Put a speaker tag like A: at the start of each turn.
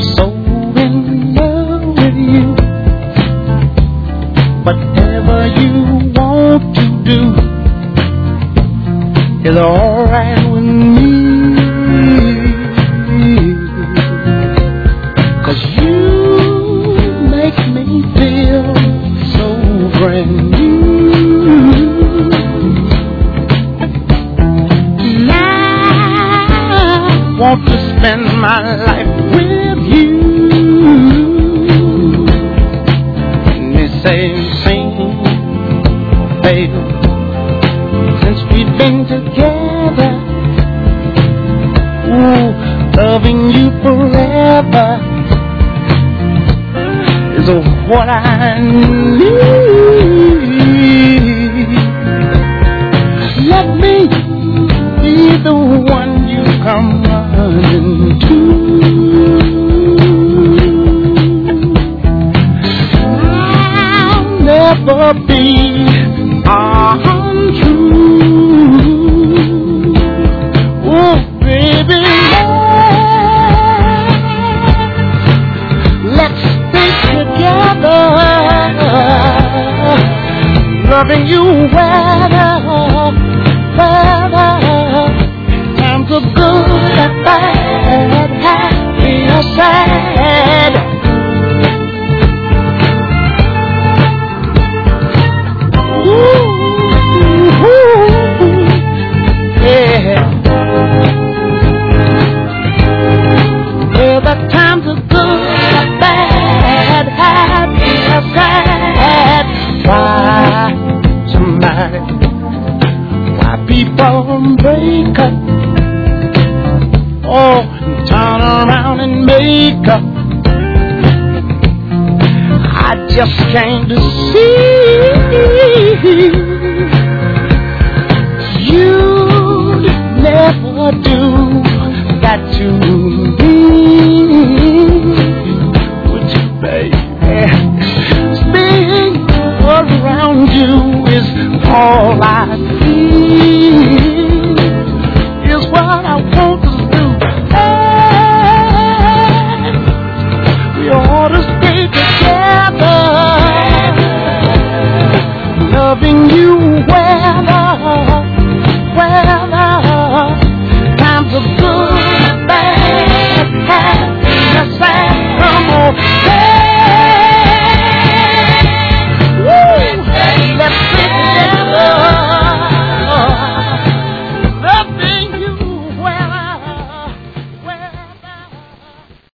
A: so in love with you. Whatever you want to do is alright with me. 'Cause you make me feel so brand new. Want to spend my life with you. And they say, sing, baby, since we've been together, ooh, loving you forever is what I need. Let me be the one you come running to. I'll never be untrue. Oh, baby, let's stay together, loving you better. Times are good and bad, happy or sad. Ooh, yeah. Well, the times are good and bad, happy or sad. Why somebody? People break up, oh, and turn around and make up. I just came to see you'd never do that to me.